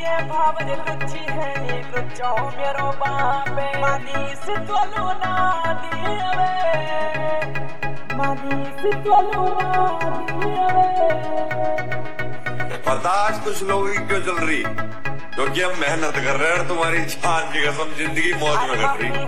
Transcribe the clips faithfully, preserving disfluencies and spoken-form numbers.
ये भाव लुच्ची है लुच्चो मेरो बापे मनीष तोलू ना दिए मनीष तोलू ना दिए। बर्दाश्त कुछ लोगों की क्यों चल रही क्योंकि हम मेहनत कर रहे हैं तुम्हारी जान की कसम जिंदगी मौज में कट रही।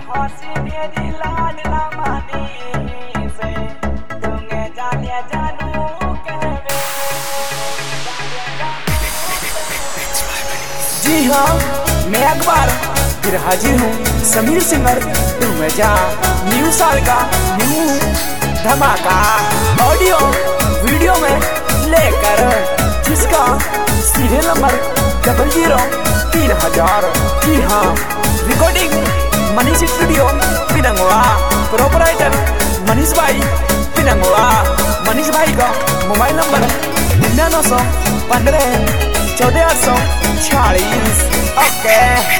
जी हाँ, मैं अकबर फिर हाजिर हूँ समीर सिंगर टू में जा न्यू साल का न्यू धमाका ऑडियो वीडियो में लेकर जिसका सीरियल नंबर डबल जीरो तीन हजार। जी हाँ, recording Manish studio Pinangwa, proprietor Manish भाई पिनंगवा। मनीष भाई का मोबाइल नंबर निन्यानवे सौ पंद्रह चौदह आठ सौ छियालीस। ओके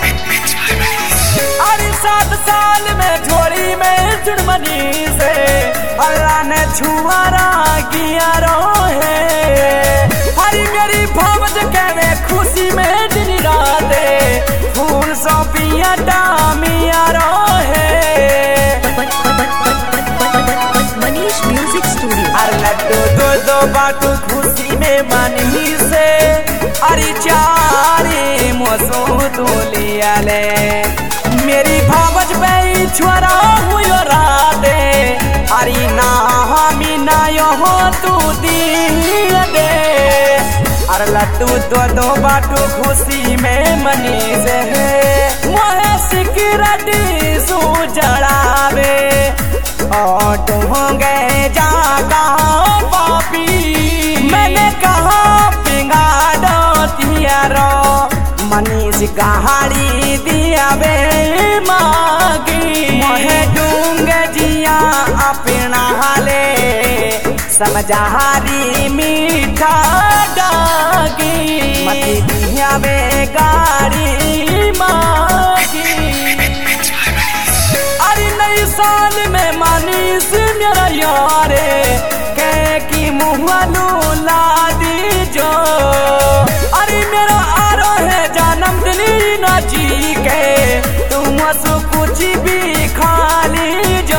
अरे सात साल में झोली में जुड़मनी से अल्लाह ने छुआरा किया रोहे। हरी मेरी भावज कहवे खुशी में दिन राते फूल सौंपिया डामिया रोहे। Manish music studio. अरे लड्डू दो दो बाटू खुशी में मनी से अरे चारे मौसम तो लिया ले मेरी भावज पे छुरा हुई राते अरे ना हमी ना यो तू दी दे। अरे लड्डू दो दो बाटू खुशी में मनी से मोहे सिक्योरिटी सू जड़ावे और होंगे जागा पापी। मैंने कहा पिंगा दो तियारो मनीष कहाड़ी दिया बे मागी मोहे डूंगे जिया अपना हाले समझारी मीठा डागी मती दिया बे गाड़ी मागी। अरे नई साल में मनीष मेरा यारे कह की मुहलू ला दी जो। अरे मेरा आरो है जन्म दिन ना जी के तुम सो कुछ भी खा ली जो।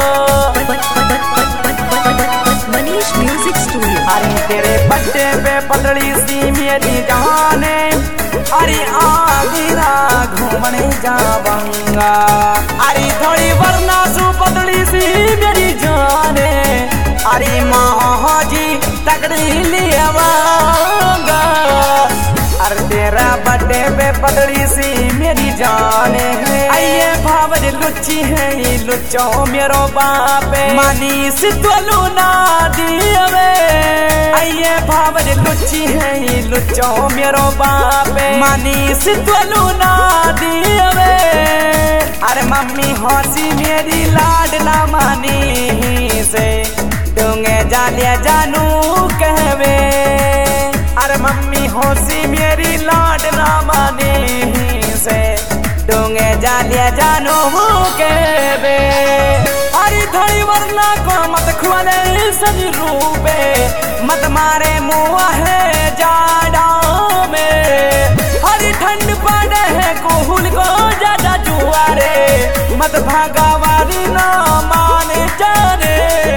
Manish music studio. अरे तेरे बर्थडे पे पतली सी मेरी जाने अरे आगरा घूमने जाऊंगा। अरे थोड़ी वरना सु पतली सी मेरी जाने अरे माँ जी तकड़ी लियावांगा। अरे तेरा बर्थडे पे पतली सी मेरी जाने है आइए भावज लुच्ची है लुच्चो मेरो बापे मनीष तोलू ना दिए। आइए भावज लुच्ची है लुच्चो मेरो बापे मनीष तोलू ना दिए। अरे मम्मी हंसी मेरी लाडला मनी से डूंगे जालिया जानू कहवे। अरे मम्मी हंसी मेरी लाडला मनी से डूंगे जालिया जानू कहवे। अरे थोड़ी वरना को मत खुआले सजी रूपे मत मारे मुआ है जाड़ा में। हरी ठंड पड़े है कोहुल को ज्यादा जुआरे मत भागा वाली ना माने जाने।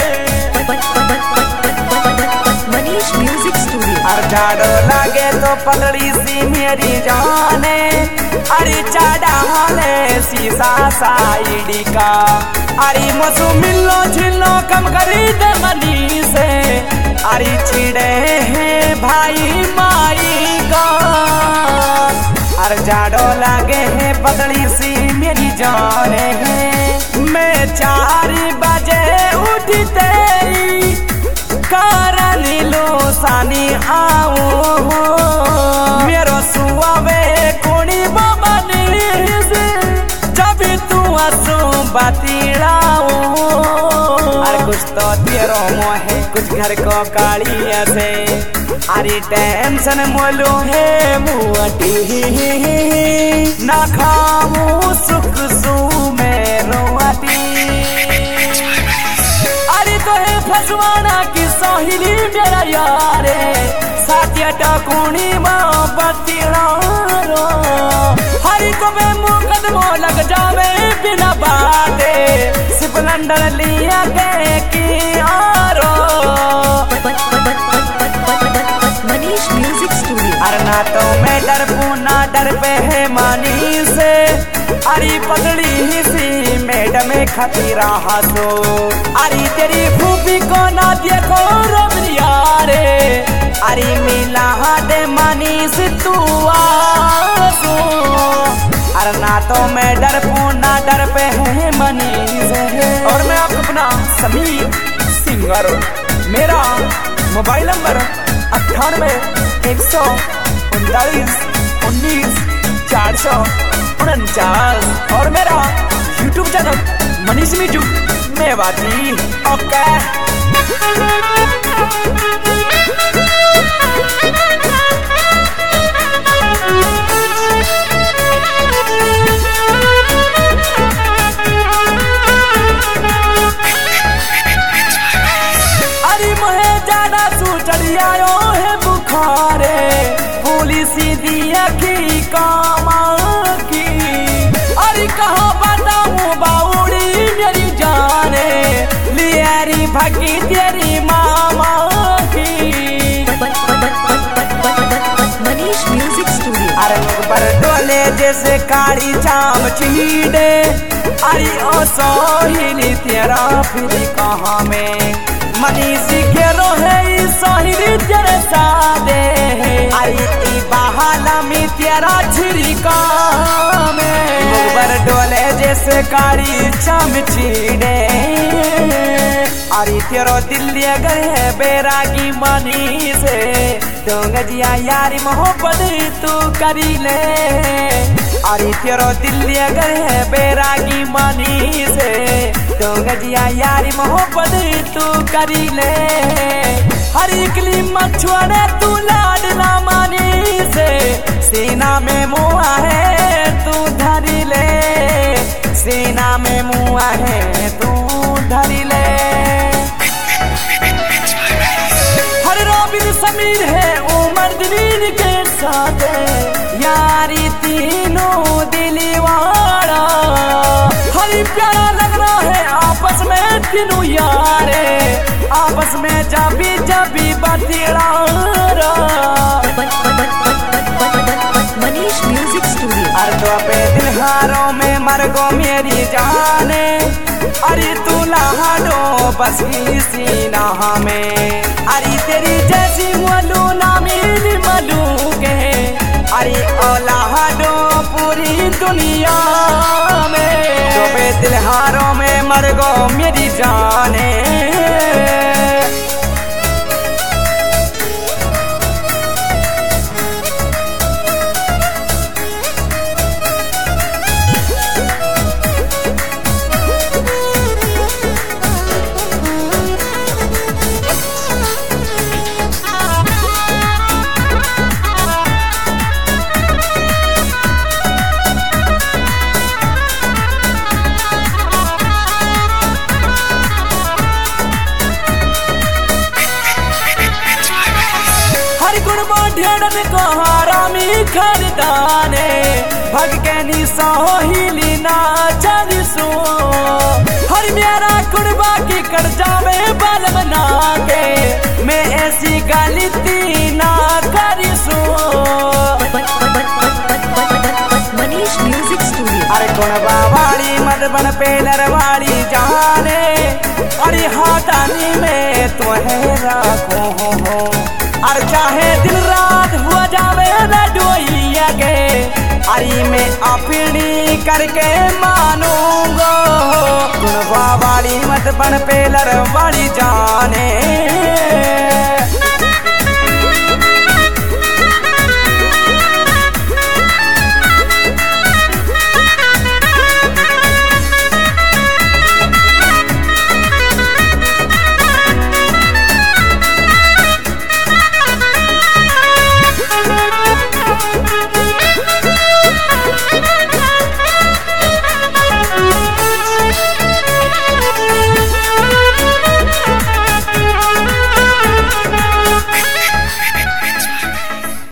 Manish music studio. अरे झाड़ो लागे तो पलड़ी सी मेरी जाने अरे चाड़ा हाले शीशा साइडी का। अरे मसु मिलो झिलो कम करी दे मनी से अरे छिड़े हैं भाई माई का। अरे झाड़ो लागे है पतली सी मेरी जाने है मैं चार बजे उठी तेरी कारण लो सानी आओ मेरो सुआवे कोनी बाबा से जब तू आसो बातीड़ाओ। अरे कुछ तो तेरो मोहे कुछ घर को कालिया से अरे टेंशन मोलो है मुआटी ना खाऊं सुख सू मेरो आटी। अरे तो है फसवाना की साहिली मेरा यारे साथी गेटा कुणी बतिड़ारो हरी को बे मुकदमो लग जावे बिना बाते सिपलंडर लिया के की आरो मनीष म्यूजिक स्टूडियो। अरे ना तो मैं डर पूना डर पे है मानी से अरे पतली ही सी मैडम खती रहा सो अरे तेरी खूबी को ना देखो रोबरिया रे अरे मिला दे मानी से तू आसो अरे ना तो मैं डर पूना डर पे है मनी से और मैं आपको अपना समीर सिंगर मेरा मोबाइल नंबर अट्ठानवे एक सौ उनतालीस उन्नीस चार सौ उनचास और मेरा YouTube channel Manish Miju Mewati. Okay अरे मुहे ज्यादा सुचड़ियायो है बुखारे पुलिस दिया की कामा की अरे कहाँ बताऊँ बाउड़ी मेरी जाने लियारी भगी तेरी मामा की। Manish music studio. अरे मुख पर डोले जैसे काली चाम चीड़े अरे ओ सोहिली तेरा फिर कहाँ में मनीष के रोहे सोहिली तेरे सादे आई ई बहाला में तेरा छिड़का में मुबर डोले जैसे कारी चमचीड़े अरे तेरो दिल गए बैरागी मनी से डोंगजिया यारी मोहब्बत तू करी ले अरे तेरो दिल गए बैरागी मनी से डोंगजिया यारी मोहब्बत तू करी ले हर इकली मछुआरे तू लाडला मानी से सीना में मुआ है तू धरी ले सीना में मुआ है तू धरी ले हर रोबिन समीर है उमर दिलीन के साथ यारी तीनों दिलीवाड़ा हरी प्यारा लग रहा है आपस में तीनों यारे आपस में जाबी जाबी बतिड़ा मनीष म्यूजिक स्टूडियो। अर्धों पे दिलहारों में मरगो मेरी जाने अरे तू लहाडो बस सीना में अरे तेरी जैसी मलू ना मिली मलू के अरे ओ लहाडो पूरी दुनिया में तो पे दिलहारों में मरगो मेरी जाने ढेड़न को हरामी खरदाने भग के नी सोहिली ना चरिसो हर मेरा कुर्बा की कर जावे बल बना के मैं ऐसी गलती ना करिसो। Manish music studio. अरे कुर्बा वाली मधुबन पेलर वाली जाने अरे हाथानी में तुम्हें रखो हो हो अरे चाहे दिन रात हुआ जावे न डोइया के अरे मैं अपनी करके मानूंगा गुणवा वाली मत बन पेलर वाली जाने